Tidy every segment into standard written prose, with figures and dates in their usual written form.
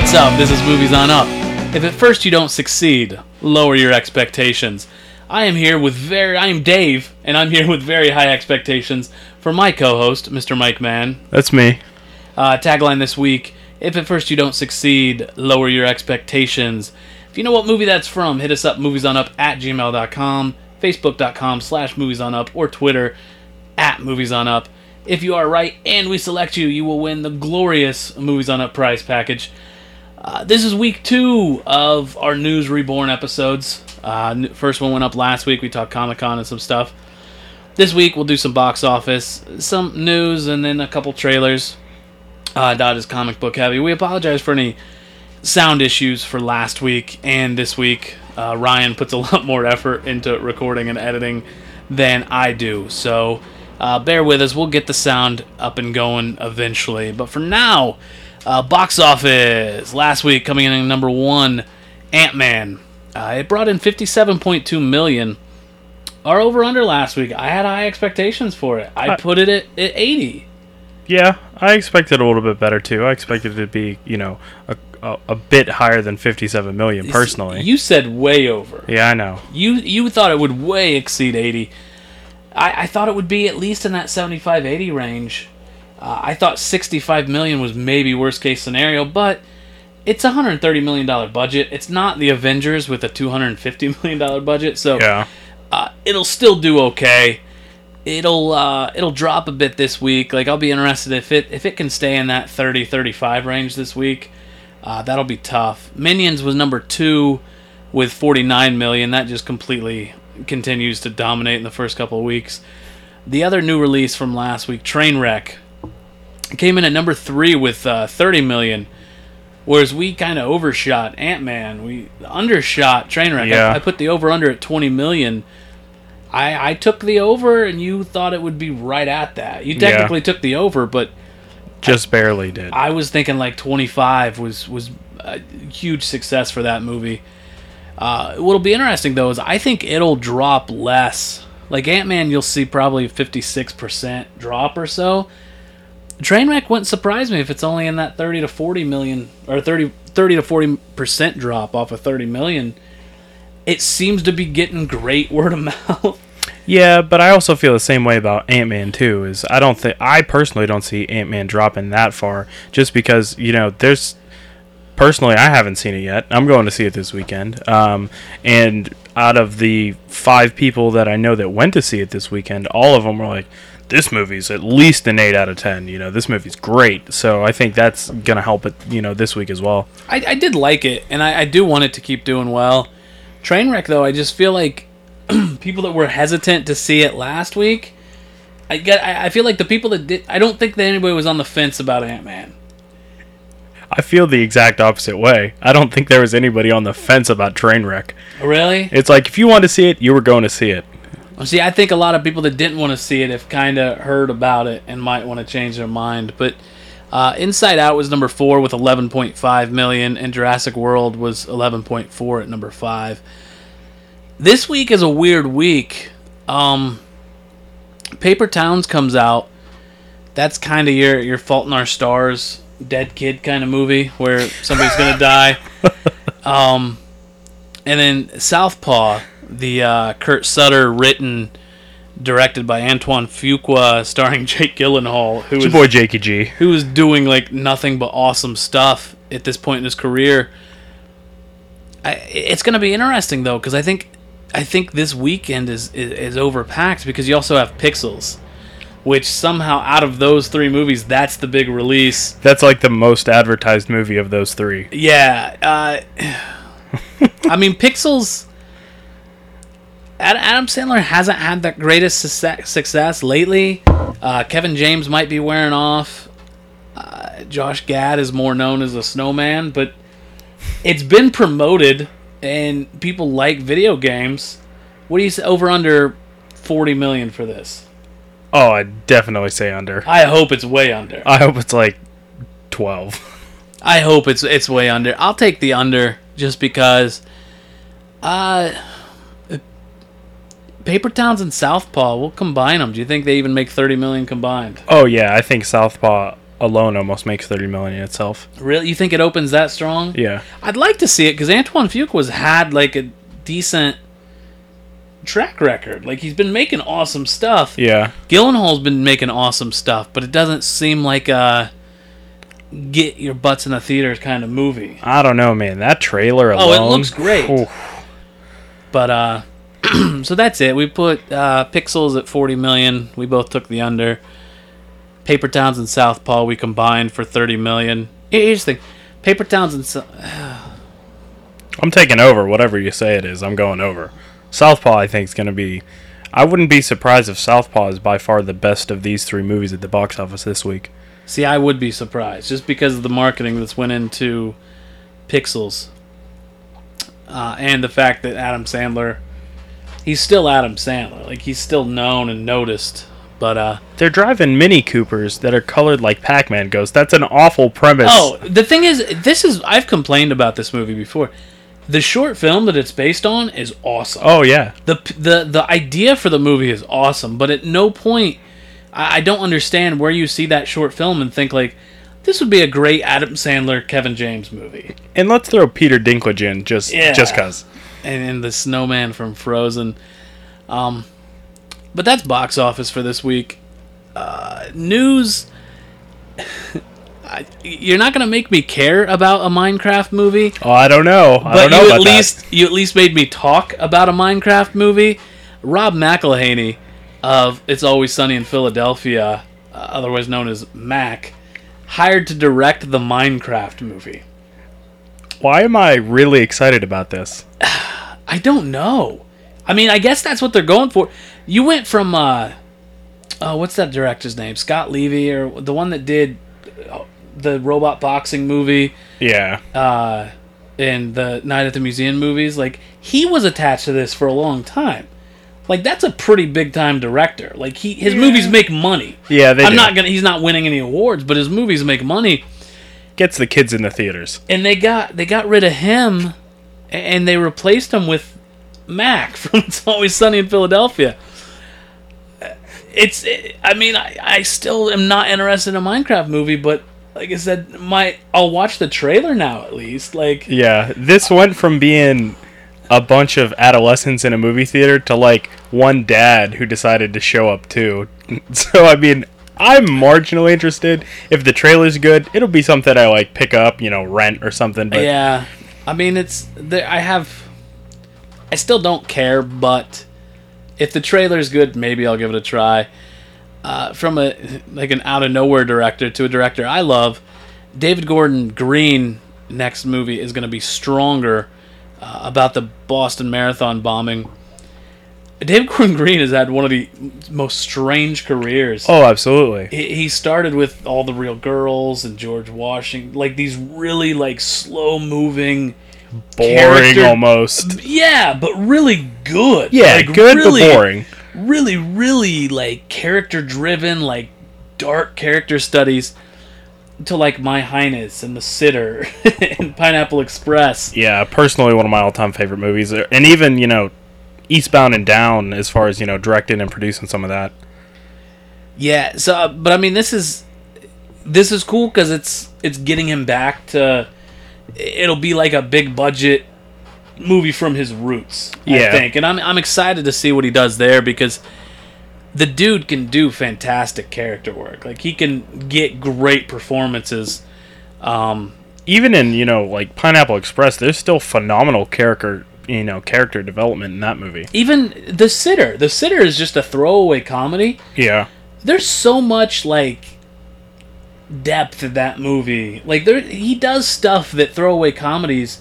What's up? This is Movies on Up. If at first you don't succeed, lower your expectations. I am Dave, and I'm here with very high expectations for my co-host, Mr. Mike Mann. That's me. Tagline this week, if at first you don't succeed, lower your expectations. If you know what movie that's from, hit us up, moviesonup@gmail.com, facebook.com/moviesonup, or Twitter @moviesonup. If you are right and we select you, you will win the glorious Movies on Up prize package. This is week 2 of our News Reborn episodes. First one went up last week. We talked Comic-Con and some stuff. This week we'll do some box office, some news, and then a couple trailers. Dot is comic book heavy. We apologize for any sound issues for last week and this week. Ryan puts a lot more effort into recording and editing than I do. So bear with us. We'll get the sound up and going eventually. But for now, box office. Last week, coming in at number 1, Ant-Man. It brought in $57.2 million. Our over-under last week, I had high expectations for it. I put it at 80. Yeah, I expected a little bit better, too. I expected it to be, a bit higher than $57 million, personally. You said way over. Yeah, I know. You thought it would way exceed 80. I thought it would be at least in that 75-80 range. I thought $65 million was maybe worst case scenario, but it's a $130 million budget. It's not the Avengers with a $250 million budget, so yeah. It'll still do okay. It'll drop a bit this week. Like, I'll be interested if it can stay in that 30-35 range this week. That'll be tough. Minions was number 2 with $49 million. That just completely continues to dominate in the first couple of weeks. The other new release from last week, Trainwreck, came in at number 3 with $30 million, whereas we kind of overshot Ant-Man. We undershot Trainwreck. Yeah. I put the over-under at $20 million. I took the over, and you thought it would be right at that. You technically took the over, but just barely did. I was thinking like 25 was a huge success for that movie. What'll be interesting, though, is I think it'll drop less. Like Ant-Man, you'll see probably a 56% drop or so. Trainwreck wouldn't surprise me if it's only in that 30 to 40 million, or 30 to 40% drop off of 30 million. It seems to be getting great word of mouth. Yeah, but I also feel the same way about Ant-Man too. I personally don't see Ant-Man dropping that far, just because there's. Personally, I haven't seen it yet. I'm going to see it this weekend. And out of the 5 people that I know that went to see it this weekend, all of them were like, this movie's at least an 8 out of 10. This movie's great. So I think that's going to help it, this week as well. I did like it, and I do want it to keep doing well. Trainwreck, though, I just feel like people that were hesitant to see it last week, I feel like the people that did, I don't think that anybody was on the fence about Ant-Man. I feel the exact opposite way. I don't think there was anybody on the fence about Trainwreck. Really? It's like, if you wanted to see it, you were going to see it. Well, see, I think a lot of people that didn't want to see it have kind of heard about it and might want to change their mind. But Inside Out was number 4 with $11.5 million, and Jurassic World was 11.4 at number 5. This week is a weird week. Paper Towns comes out. That's kind of your Fault in Our Stars, dead kid kind of movie where somebody's going to die. And then Southpaw, the Kurt Sutter written, directed by Antoine Fuqua, starring Jake Gyllenhaal, It's your boy Jakey G, who is doing like nothing but awesome stuff at this point in his career. It's going to be interesting though, because I think this weekend is overpacked, because you also have Pixels, which somehow out of those 3 movies, that's the big release. That's like the most advertised movie of those 3. Yeah. I mean, Pixels, Adam Sandler hasn't had the greatest success lately. Kevin James might be wearing off. Josh Gad is more known as a snowman, but it's been promoted, and people like video games. What do you say, over under $40 million for this? Oh, I'd definitely say under. I hope it's way under. I hope it's like 12. I hope it's way under. I'll take the under just because Paper Towns and Southpaw, we'll combine them. Do you think they even make $30 million combined? Oh yeah, I think Southpaw alone almost makes 30 million itself. Really? You think it opens that strong? Yeah. I'd like to see it because Antoine Fuqua's had like a decent track record. Like he's been making awesome stuff. Yeah. Gyllenhaal's been making awesome stuff, but it doesn't seem like a get your butts in the theaters kind of movie. I don't know, man. That trailer alone. Oh, it looks great. Oof. But so that's it. We put Pixels at 40 million. We both took the under. Paper Towns and Southpaw we combined for 30 million. Here's the thing. Paper Towns and I'm taking over whatever you say it is. I'm going over. Southpaw I think is going to be... I wouldn't be surprised if Southpaw is by far the best of these three movies at the box office this week. See, I would be surprised just because of the marketing that's went into Pixels. And the fact that Adam Sandler, he's still Adam Sandler. Like, he's still known and noticed. But, they're driving Mini Coopers that are colored like Pac-Man ghosts. That's an awful premise. Oh, the thing is, I've complained about this movie before. The short film that it's based on is awesome. Oh, yeah. The idea for the movie is awesome, but at no point, I don't understand where you see that short film and think, like, this would be a great Adam Sandler, Kevin James movie. And let's throw Peter Dinklage in, just because. And the snowman from Frozen. But that's box office for this week. News. You're not gonna make me care about a Minecraft movie. Oh, I don't know. You at least made me talk about a Minecraft movie. Rob McElhenney of It's Always Sunny in Philadelphia, otherwise known as Mac, hired to direct the Minecraft movie. Why am I really excited about this? I don't know. I mean, I guess that's what they're going for. You went from, what's that director's name? Scott Levy, or the one that did the robot boxing movie. Yeah. And the Night at the Museum movies. Like, he was attached to this for a long time. Like, that's a pretty big time director. Like, his movies make money. Yeah, they do. He's not winning any awards, but his movies make money. Gets the kids in the theaters. And they got rid of him, and they replaced him with Mac from It's Always Sunny in Philadelphia. I still am not interested in a Minecraft movie, but like I said, I'll watch the trailer now at least. Like, yeah, this went from being a bunch of adolescents in a movie theater to like one dad who decided to show up too. So I mean, I'm marginally interested. If the trailer's good, it'll be something I like pick up, rent or something. But yeah, I mean, I still don't care, but if the trailer's good, maybe I'll give it a try. From an out of nowhere director to a director I love, David Gordon Green next movie is going to be Stronger, about the Boston Marathon bombing. David Gordon Green has had one of the most strange careers. Oh, absolutely. He started with All the Real Girls and George Washington, like these really like slow moving, boring almost. Yeah, but really good. Yeah, like, good really, but boring. Really, really like character driven, like dark character studies. To like My Highness and The Sitter and Pineapple Express. Yeah, personally one of my all-time favorite movies. And even, Eastbound and Down as far as, directing and producing some of that. Yeah, so but I mean this is cool cuz it's getting him back to, it'll be like a big budget movie from his roots, I think. And I'm excited to see what he does there because the dude can do fantastic character work. Like, he can get great performances. Even in, like Pineapple Express, there's still phenomenal character development in that movie. Even The Sitter. The Sitter is just a throwaway comedy. Yeah. There's so much, like, depth in that movie. Like, he does stuff that throwaway comedies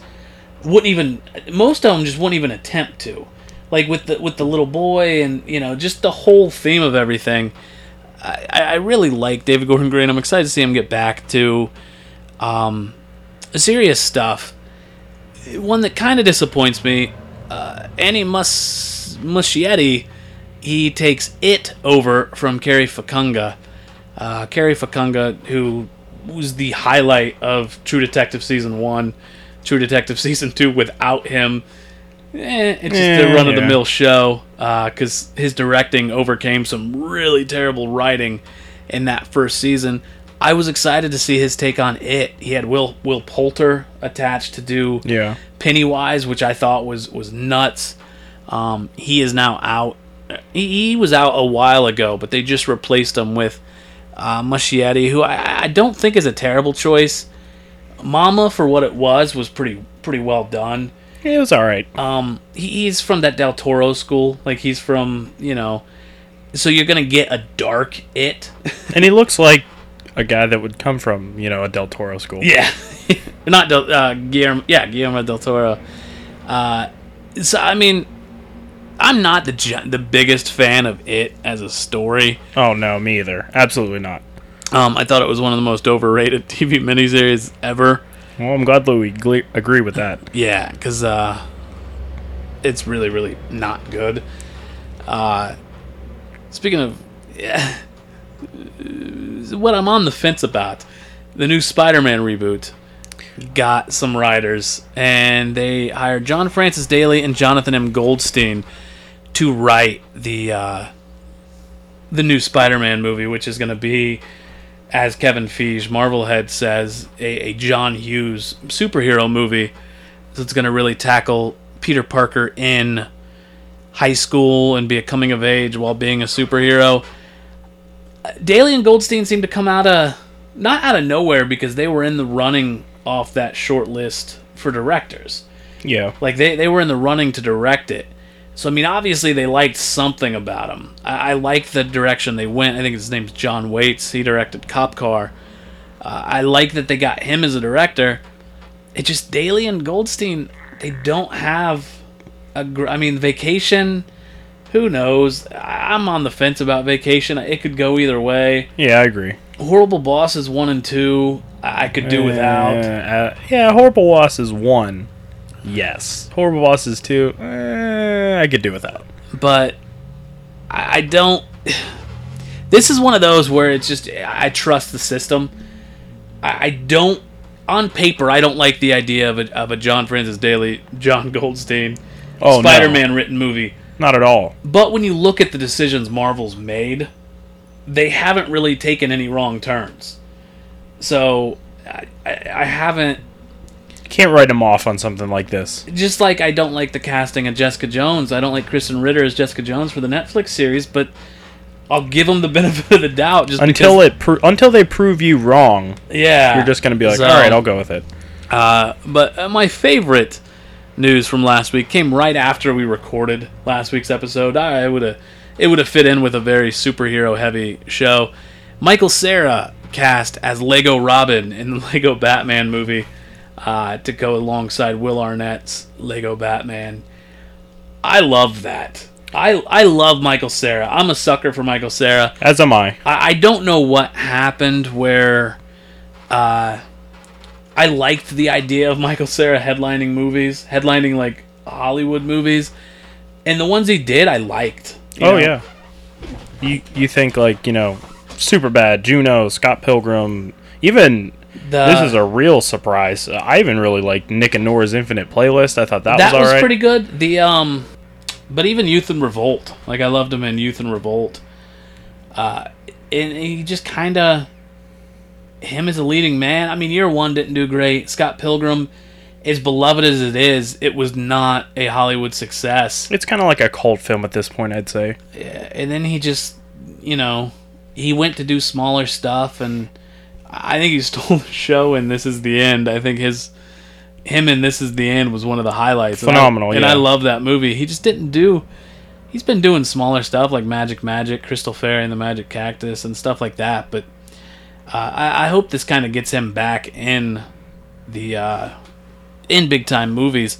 most of them just wouldn't even attempt to. Like with the little boy and just the whole theme of everything. I really like David Gordon Green. I'm excited to see him get back to serious stuff. One that kind of disappoints me, Annie Muschietti, he takes It over from Cary Fukunaga. Cary Fukunaga, who was the highlight of True Detective Season 1, True Detective Season 2 without him. It's just a run-of-the-mill show, because his directing overcame some really terrible writing in that first season. I was excited to see his take on It. He had Will Poulter attached to do Pennywise, which I thought was nuts. He is now out. He was out a while ago, but they just replaced him with Muschietti, who I don't think is a terrible choice. Mama, for what it was pretty well done. Yeah, it was all right. He's from that Del Toro school. Like, he's from, so you're going to get a dark It. And he looks like a guy that would come from, a Del Toro school. Yeah. Not Guillermo del Toro. So, I mean, I'm not the biggest fan of It as a story. Oh, no, me either. Absolutely not. I thought it was one of the most overrated TV miniseries ever. Well, I'm glad Louis agree with that. Yeah, because it's really, really not good. Speaking of what I'm on the fence about, the new Spider-Man reboot got some writers, and they hired John Francis Daley and Jonathan M. Goldstein to write the new Spider-Man movie, which is going to be, as Kevin Feige, Marvelhead says, a John Hughes superhero movie. So it's going to really tackle Peter Parker in high school and be a coming of age while being a superhero. Daley and Goldstein seem to come not out of nowhere, because they were in the running off that short list for directors. Yeah. Like, they were in the running to direct it. So, I mean, obviously they liked something about him. I like the direction they went. I think his name's John Waits. He directed Cop Car. I like that they got him as a director. It just, Daley and Goldstein, they don't have Vacation, who knows? I'm on the fence about Vacation. It could go either way. Yeah, I agree. Horrible Bosses 1 and 2, I could do without. Yeah, Horrible Bosses 1. Yes. Horrible Bosses 2, I could do without. But I don't... This is one of those where it's just, I trust the system. I don't... On paper, I don't like the idea of a John Francis Daley, John Goldstein, Spider-Man written movie. Not at all. But when you look at the decisions Marvel's made, they haven't really taken any wrong turns. So, I haven't... Can't write him off on something like this. Just like I don't like the casting of Jessica Jones. I don't like Kristen Ritter as Jessica Jones for the Netflix series, but I'll give them the benefit of the doubt. Just until they prove you wrong. Yeah, you're just going to be like, all right, I'll go with it. But my favorite news from last week came right after we recorded last week's episode. It would have fit in with a very superhero heavy show. Michael Cera cast as Lego Robin in the Lego Batman movie. To go alongside Will Arnett's Lego Batman. I love that. I love Michael Cera. I'm a sucker for Michael Cera. As am I. I don't know what happened where I liked the idea of Michael Cera headlining like Hollywood movies, and the ones he did I liked. Yeah. You think like, Superbad, Juno, Scott Pilgrim, even... This is a real surprise. I even really liked Nick and Nora's Infinite Playlist. I thought that was all right. That was pretty good. But even Youth and Revolt, like I loved him in Youth and Revolt. And he just kind of, him as a leading man. I mean, Year One didn't do great. Scott Pilgrim, as beloved as it is, it was not a Hollywood success. It's kind of like a cult film at this point, I'd say. Yeah, and then he just, he went to do smaller stuff, and I think he stole the show in This Is the End. I think him in This Is the End was one of the highlights. Phenomenal, and I love that movie. He just didn't do... He's been doing smaller stuff like Magic, Crystal Fairy and the Magic Cactus and stuff like that, but I hope this kind of gets him back in the in big-time movies.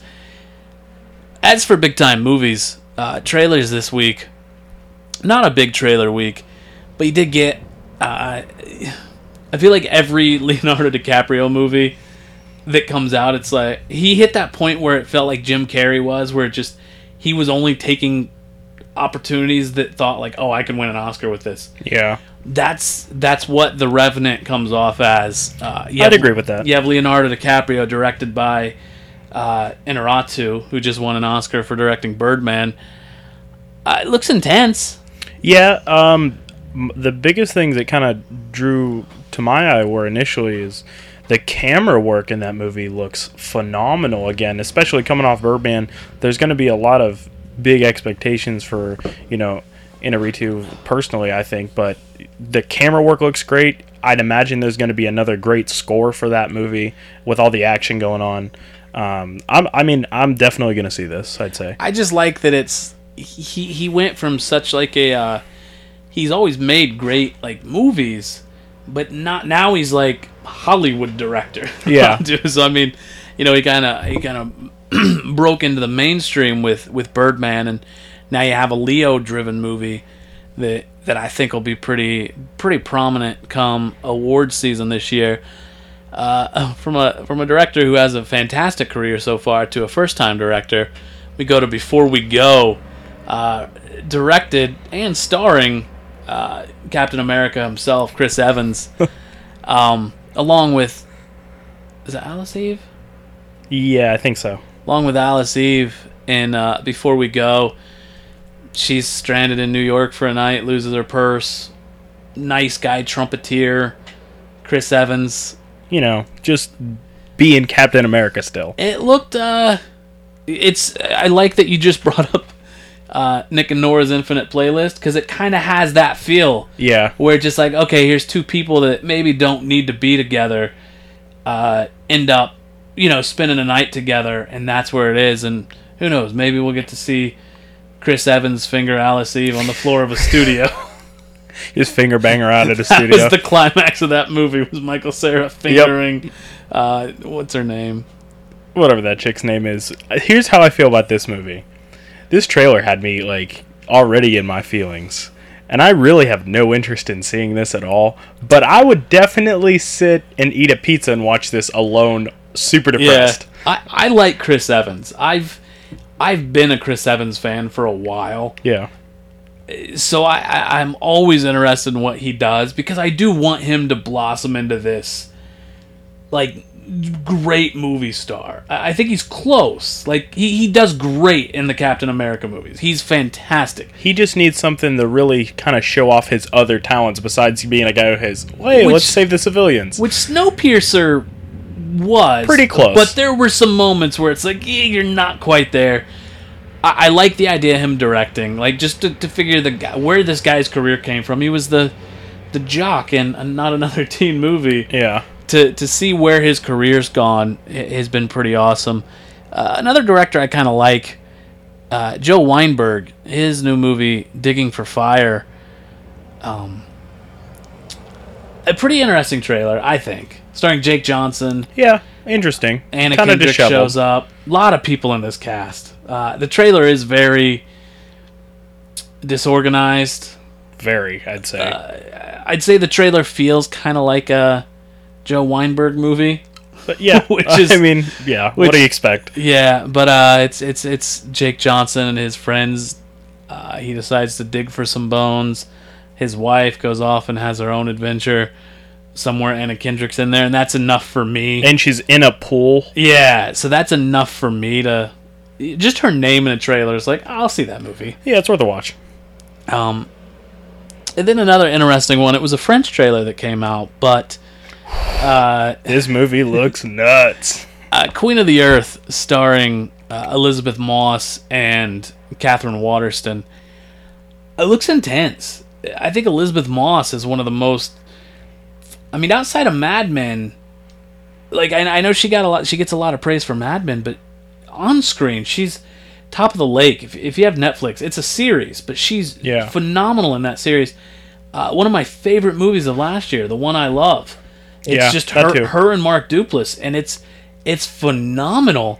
As for big-time movies, trailers this week, not a big trailer week, but you did get... I feel like every Leonardo DiCaprio movie that comes out, it's like he hit that point where it felt like Jim Carrey was, where he was only taking opportunities that thought like, oh, I can win an Oscar with this. Yeah, that's what The Revenant comes off as. I'd agree with that. You have Leonardo DiCaprio, directed by Inarritu, who just won an Oscar for directing Birdman. It looks intense. Yeah. The biggest thing that kind of drew to my eye were initially is the camera work in that movie looks phenomenal again, especially coming off Birdman. There's going to be a lot of big expectations for, Inarritu personally, I think, but the camera work looks great. I'd imagine there's going to be another great score for that movie with all the action going on. I'm definitely going to see this, I'd say. I just like that he went from such like a he's always made great like movies, but not now he's like Hollywood director. Yeah. So I mean, he kind of broke into the mainstream with Birdman, and now you have a Leo driven movie that I think will be pretty prominent come awards season this year. From a director who has a fantastic career so far to a first time director, we go to Before We Go, directed and starring Captain America himself, Chris Evans, along with, is it Alice Eve? Yeah, I think so. Along with Alice Eve in Before We Go. She's stranded in New York for a night, loses her purse. Nice guy trumpeter, Chris Evans. Just being Captain America still. It looked, I like that you just brought up Nick and Nora's Infinite Playlist, because it kind of has that feel. Yeah. Where it's just like, okay, here's two people that maybe don't need to be together, end up, spending a night together, and that's where it is. And who knows, maybe we'll get to see Chris Evans finger Alice Eve on the floor of a studio. His finger banger out at a That studio. was the climax of that movie, was Michael Cera fingering, what's her name? Whatever that chick's name is. Here's how I feel about this movie. This trailer had me, already in my feelings. And I really have no interest in seeing this at all. But I would definitely sit and eat a pizza and watch this alone, super depressed. Yeah, I like Chris Evans. I've been a Chris Evans fan for a while. Yeah. So I'm always interested in what he does, because I do want him to blossom into this, great movie star. I think he's close. He does great in the Captain America movies. He's fantastic. He just needs something to really kind of show off his other talents besides being a guy who has, let's save the civilians. Which Snowpiercer was. Pretty close. But there were some moments where it's you're not quite there. I like the idea of him directing, just to figure where this guy's career came from. He was the jock in Not Another Teen Movie. Yeah. To see where his career's gone has been pretty awesome. Another director I kind of like, Joe Weinberg, his new movie Digging for Fire. A pretty interesting trailer, I think. Starring Jake Johnson. Yeah, interesting. Anna Kinda Kendrick disheveled. shows up. A lot of people in this cast. The trailer is very disorganized. Very, I'd say. I'd say the trailer feels kind of like a Joe Weinberg movie. But yeah, Which is- what do you expect? Yeah, but it's Jake Johnson and his friends. He decides to dig for some bones. His wife goes off and has her own adventure somewhere. Anna Kendrick's in there, and that's enough for me. And she's in a pool. Yeah, so that's enough for me to... Just her name in a trailer is I'll see that movie. Yeah, it's worth a watch. And then another interesting one, it was a French trailer that came out, but... This movie looks nuts. Queen of the Earth, starring Elizabeth Moss and Catherine Waterston. It looks intense. I think Elizabeth Moss is one of the most... outside of Mad Men, I know she gets a lot of praise for Mad Men, but on screen she's top of the lake. If you have Netflix, it's a series, but she's phenomenal in that series. One of my favorite movies of last year, The One I Love. It's just her and Mark Duplass, and it's phenomenal.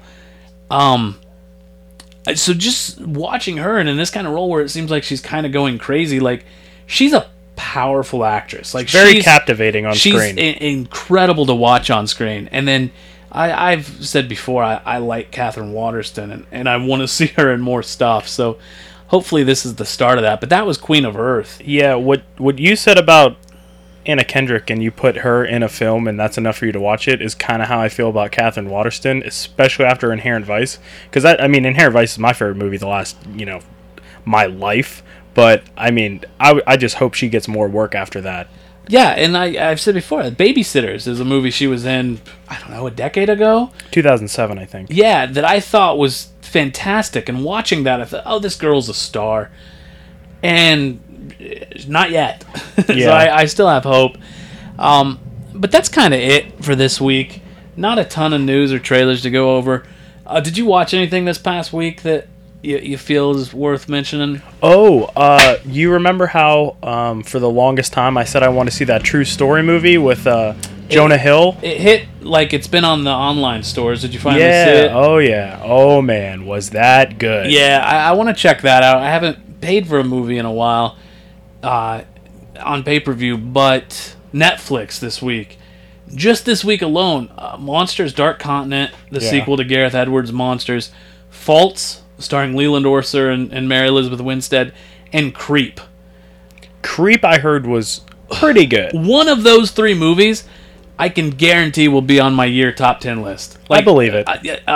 So just watching her and in this kind of role where it seems like she's kind of going crazy, she's a powerful actress. Very captivating on screen. She's incredible to watch on screen. And then I've said before, I like Catherine Waterston, and I want to see her in more stuff. So hopefully this is the start of that. But that was Queen of Earth. Yeah, what you said about Anna Kendrick and you put her in a film and that's enough for you to watch it is kind of how I feel about Catherine Waterston, especially after Inherent Vice. Because, Inherent Vice is my favorite movie the last, my life. But, I just hope she gets more work after that. Yeah, and I've said before, Babysitters is a movie she was in, I don't know, a decade ago? 2007, I think. Yeah, that I thought was fantastic. And watching that, I thought, oh, this girl's a star. And not yet. So Yeah. I still have hope. But that's kind of it for this week. Not a ton of news or trailers to go over. Did you watch anything this past week that you feel is worth mentioning? Oh, you remember how for the longest time I said I want to see that True Story movie with Jonah Hill? It hit like it's been on the online stores. Did you finally see Yeah. it? Oh, yeah. Oh, man. Was that good? Yeah, I want to check that out. I haven't paid for a movie in a while on pay-per-view, but Netflix this week. Just this week alone, Monsters Dark Continent, the Yeah. sequel to Gareth Edwards' Monsters, Faults, starring Leland Orser and Mary Elizabeth Winstead, and Creep. Creep, I heard, was pretty good. One of those three movies, I can guarantee will be on my year top 10 list. I believe it.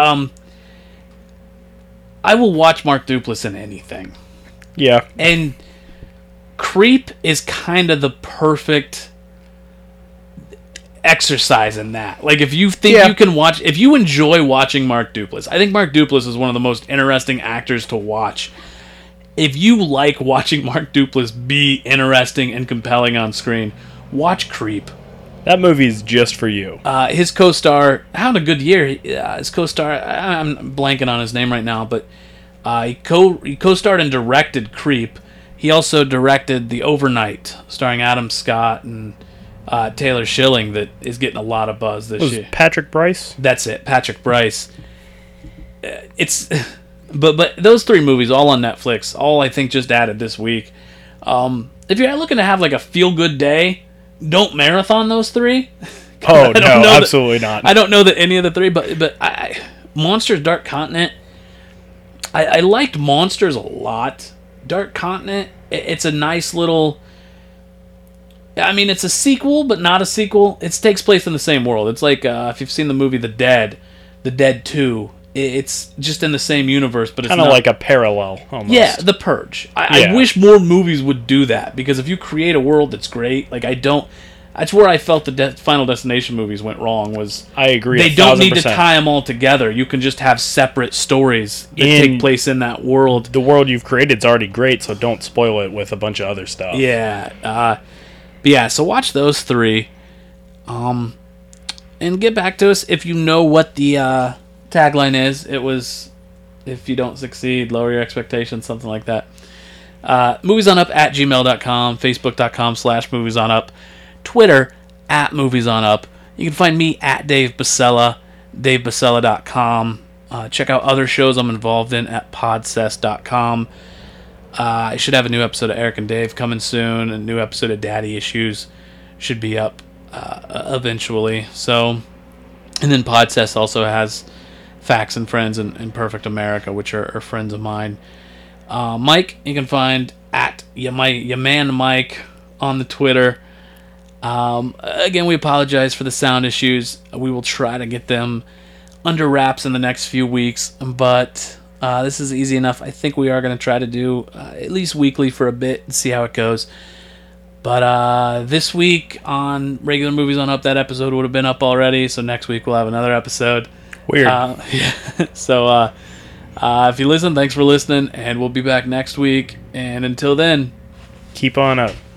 I will watch Mark Duplass in anything. Yeah. And Creep is kind of the perfect exercise in that. Like, if you think you can watch, if you enjoy watching Mark Duplass, I think Mark Duplass is one of the most interesting actors to watch. If you like watching Mark Duplass be interesting and compelling on screen, watch Creep. That movie's just for you. His co-star had a good year. His co-star, I'm blanking on his name right now, but he co-starred and directed Creep. He also directed The Overnight, starring Adam Scott and Taylor Schilling, that is getting a lot of buzz this year. Patrick Bryce? That's it, Patrick Bryce. But those three movies, all on Netflix, all I think just added this week. If you're looking to have like a feel-good day, don't marathon those three. Oh, no, absolutely not. I don't know that any of the three, but Monsters Dark Continent, I liked Monsters a lot. Dark Continent, it's a nice little... I mean, it's a sequel, but not a sequel. It takes place in the same world. It's like, if you've seen the movie The Dead 2, it's just in the same universe, but it's kind of like a parallel, almost. Yeah, The Purge. I wish more movies would do that, because if you create a world that's great, like that's where I felt the Final Destination movies went wrong. Was I agree. They don't need to tie them all together. You can just have separate stories that take place in that world. The world you've created is already great, so don't spoil it with a bunch of other stuff. Yeah, but yeah. So watch those three, and get back to us if you know what the tagline is. It was, if you don't succeed, lower your expectations, something like that. Moviesonup@gmail.com, facebook.com/moviesonup, Twitter @moviesonup. You can find me @Dave Basella, davebasella.com. Check out other shows I'm involved in at podsess.com. I should have a new episode of Eric and Dave coming soon. A new episode of Daddy Issues should be up eventually. So, and then Podsess also has Facts and Friends and Perfect America, which are friends of mine. Mike, you can find your man Mike on the Twitter. Again, we apologize for the sound issues. We will try to get them under wraps in the next few weeks, but this is easy enough. I think we are going to try to do at least weekly for a bit and see how it goes. But this week on Regular Movies on Up, that episode would have been up already, so next week we'll have another episode. Weird. Yeah. So if you listen, thanks for listening, and we'll be back next week. And until then, keep on up.